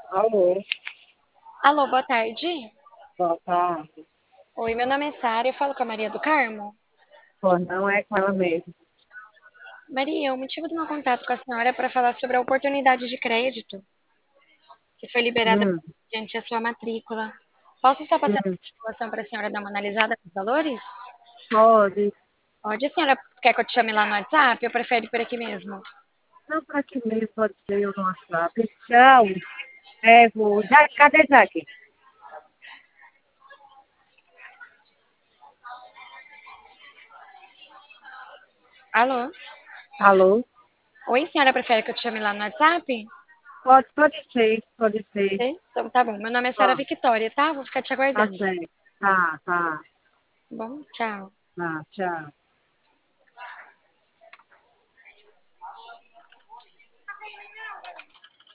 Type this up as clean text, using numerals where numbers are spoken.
Alô, Alô, boa tarde. boa tarde. Oi, meu nome é Sara, eu falo com a Maria do Carmo. Pô, não é com ela mesmo. Maria, o motivo do meu contato com a senhora é para falar sobre a oportunidade de crédito que foi liberada Hum, mediante a sua matrícula. Posso estar passando hum, a informação para a senhora dar uma analisada nos valores? pode. Pode, a senhora quer que eu te chame lá no WhatsApp ou prefere por aqui mesmo? Não, para que mesmo pode ser o nosso WhatsApp. Tchau. É, vou. Já, cadê Jaque? Alô? Alô? Oi, senhora prefere que eu te chame lá no WhatsApp? Pode ser, pode ser. Sim? Então tá bom. Meu nome é Sara Ó, Victoria, tá? Vou ficar te tá aguardando. certo. Tá. Tá bom, tchau. Tá, tchau.